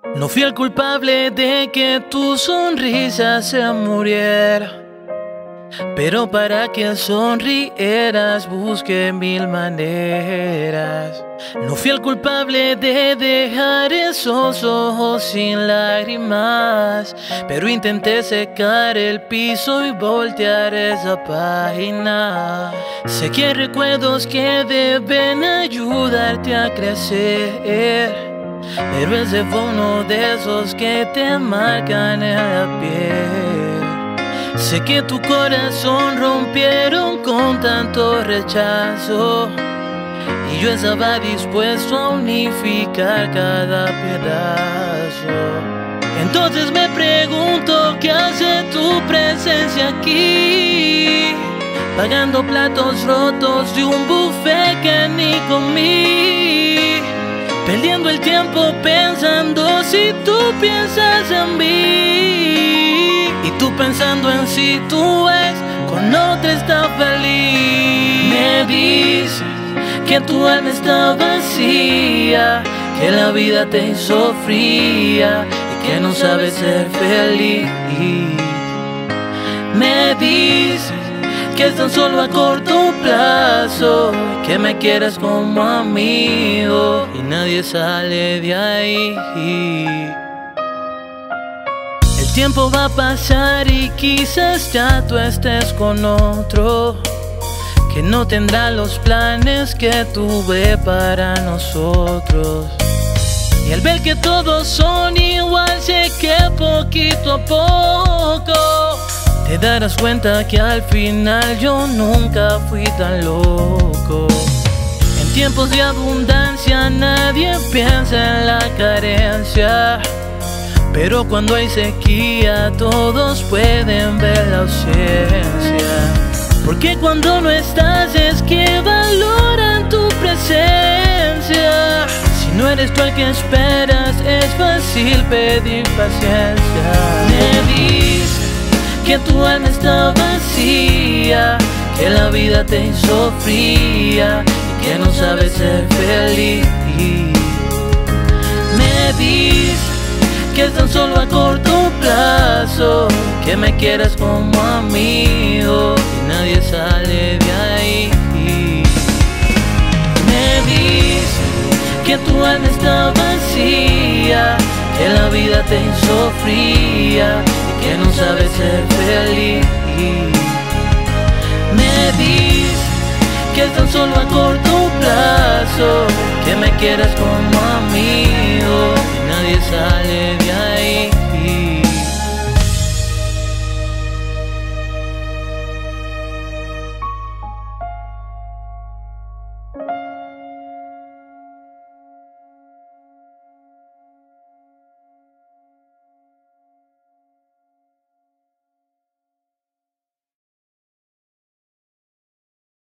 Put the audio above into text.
No fui el culpable de que tu sonrisa se muriera, pero para que sonrieras busqué mil maneras. No fui el culpable de dejar esos ojos sin lágrimas, pero intenté secar el piso y voltear esa página. Sé que hay recuerdos que deben ayudarte a crecer, pero ese fue uno de esos que te marcan en la piel. Sé que tu corazón rompieron con tanto rechazo, y yo estaba dispuesto a unificar cada pedazo. Entonces me pregunto qué hace tu presencia aquí, pagando platos rotos de un buffet que ni comí, perdiendo el tiempo pensando si tú piensas en mí, y tú pensando en si tú es con otra está feliz. Me dices que tu alma está vacía, que la vida te hizo fría y que no sabes ser feliz. Me dices que es tan solo a corto plazo, que me quieras como amigo y nadie sale de ahí. El tiempo va a pasar y quizás ya tú estés con otro, que no tendrá los planes que tuve para nosotros. Y al ver que todos son igual, sé que poquito a poco te darás cuenta que al final yo nunca fui tan loco. En tiempos de abundancia nadie piensa en la carencia, pero cuando hay sequía todos pueden ver la ausencia. Porque cuando no estás es que valoran tu presencia. Si no eres tú el que esperas es fácil pedir paciencia. Me dices que tu alma está vacía, que la vida te hizo fría y que no sabes ser feliz. Me dices que es tan solo a corto plazo, que me quieras como amigo y nadie sale de ahí. Me dices que tu alma está vacía, que la vida te hizo fría y que no sabes ser feliz. Me dices que es tan solo a corto plazo, que me quieras como amigo y nadie sale de ahí.